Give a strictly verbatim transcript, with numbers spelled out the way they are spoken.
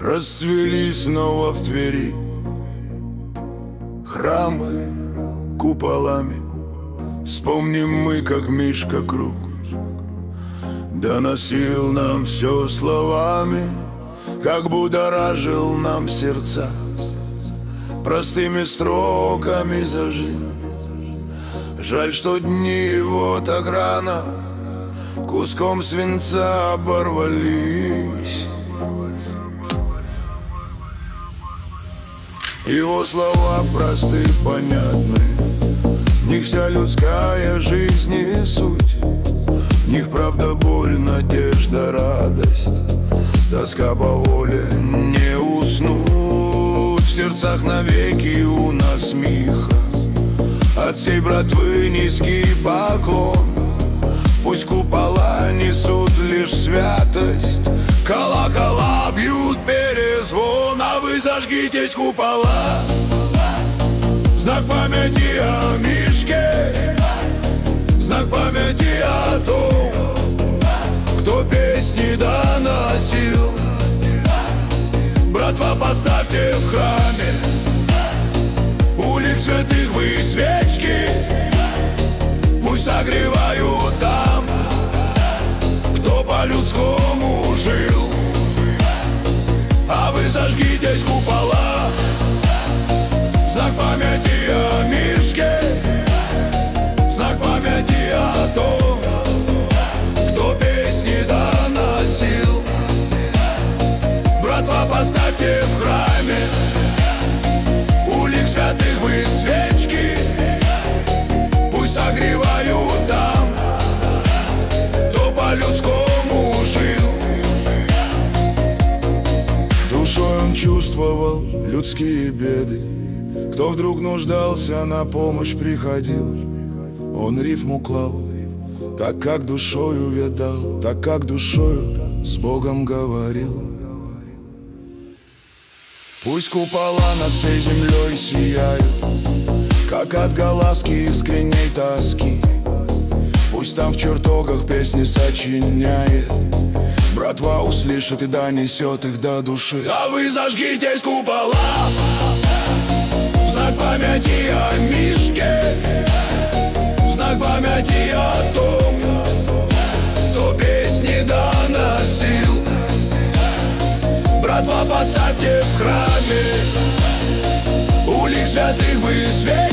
Расцвели снова в Твери храмы куполами. Вспомним мы, как Мишка Круг доносил нам все словами, как будоражил нам сердца простыми строками зажил. Жаль, что дни его так рано куском свинца оборвались. Его слова просты, понятны, в них вся людская жизнь и суть. В них правда, боль, надежда, радость, тоска по воле не уснуть. В сердцах навеки у нас смеха, от всей братвы низкий поклон. Пусть купола несут лишь святость, колокола бьют перезвон. А вы зажгитесь, купола, в знак памяти о Мишке, в знак памяти о том, кто песни доносил. Братва, поставьте в храме у лик святых вы свечки, пусть согревают там, кто по-людскому жил. А вы зажгитесь, купола, в знак памяти о Мишке, в знак памяти о том, кто песни доносил. Братва, поставьте в храме у лик святых вы свечки, пусть согревают там, кто по-людскому жил. Душой он чувствовал людские беды, кто вдруг нуждался, на помощь приходил. Он рифму клал, так как душою видал, так как душою с Богом говорил. Пусть купола над всей землей сияют, как отголоски искренней тоски. Пусть там в чертогах песни сочиняет, братва услышит и донесет их до души. А вы зажгитесь, купола, в знак памяти о Мишке, в знак памяти о том, кто песни доносил. Братва, поставьте в храме у лик святых вы свечки,